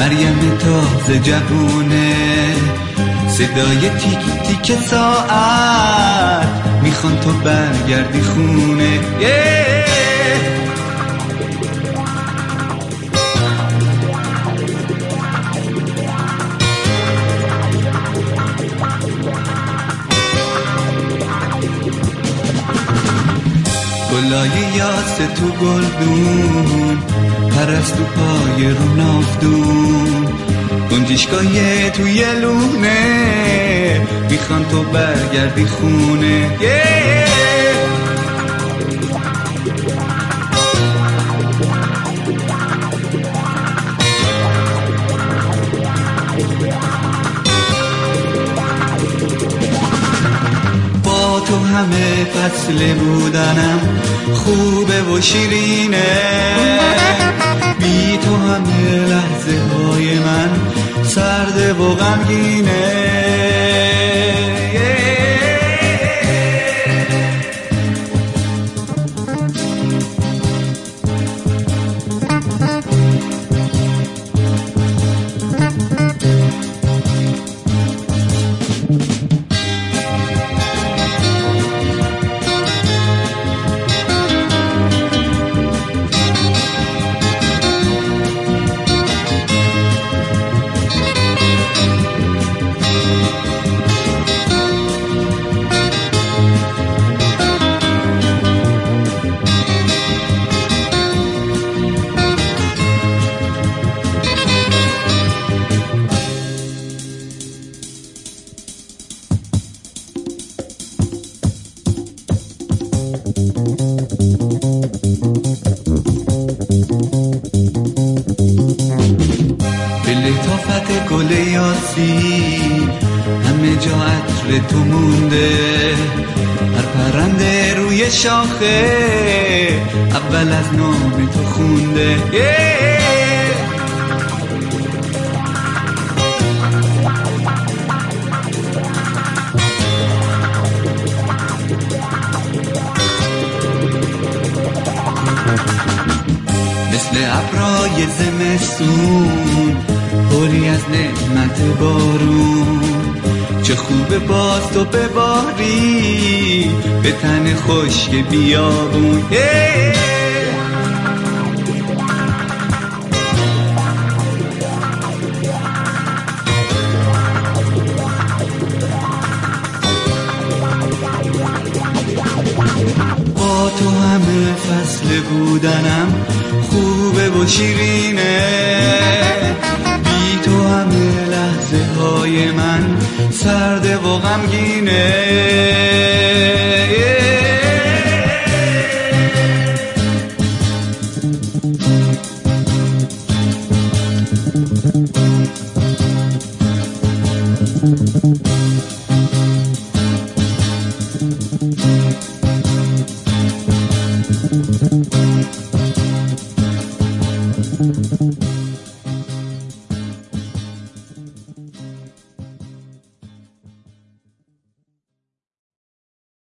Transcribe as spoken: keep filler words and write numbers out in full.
مریم تازه جوونه، صدای تیک تیک ساعت میخوان تو برگردی خونه. yeah! گلای یاسه تو گلدون، پرستو پای رو نافدون، گنجشکای توی لونه میخوان تو برگردی خونه. yeah! با تو همه فصل بودنم خوبه و شیرینه، بی تو همه لحظه های من سرده و غمگینه. به لطافت گل یاسی همه جا عطر تو مونده، هر پرنده روی شاخه اول از نام تو خونده. yeah! مثل ابرای زمستون پری از نعمت بارون، چه خوبه باز تو بباری به تن خشک بیابون. yeah! با تو همه فصل بودنم خوبه و شیرینه، بی تو همه لحظه های من سرده و غمگینه. yeah!